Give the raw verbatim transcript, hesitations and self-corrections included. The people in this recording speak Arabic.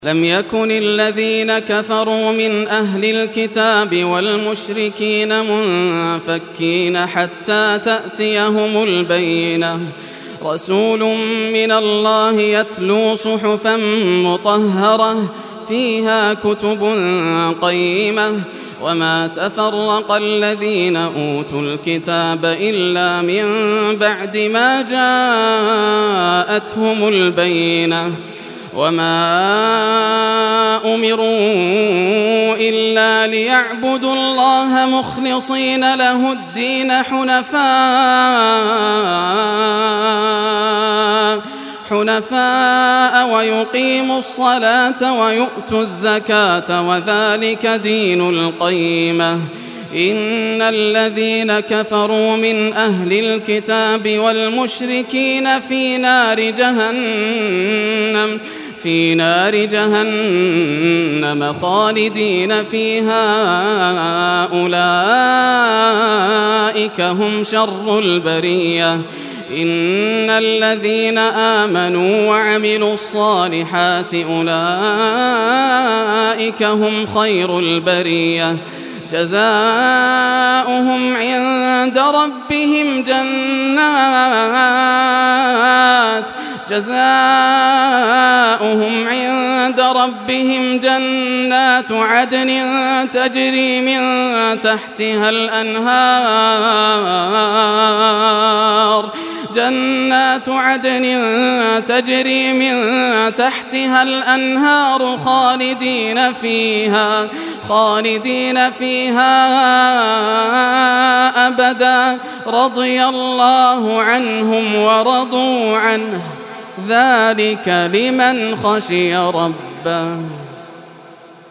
لم يكن الذين كفروا من أهل الكتاب والمشركين منفكين حتى تأتيهم البينة رسول من الله يتلو صحفا مطهرة فيها كتب قيمة وما تفرق الذين أوتوا الكتاب إلا من بعد ما جاءتهم البينة وما أمروا إلا ليعبدوا الله مخلصين له الدين حنفاء حنفاء ويقيموا الصلاة ويؤتوا الزكاة وذلك دين القيمة إن الذين كفروا من أهل الكتاب والمشركين في نار جهنم في نار جهنم خالدين فيها أولئك هم شر البرية إن الذين آمنوا وعملوا الصالحات أولئك هم خير البرية جزاؤهم عند ربهم جنات جزاؤهم عند ربهم جنات عدن تجري من تحتها الأنهار جنات عدن تجري من تحتها الأنهار خالدين فيها خالدين فيها أبدا رضي الله عنهم ورضوا عنه ذلك لمن خشي ربه.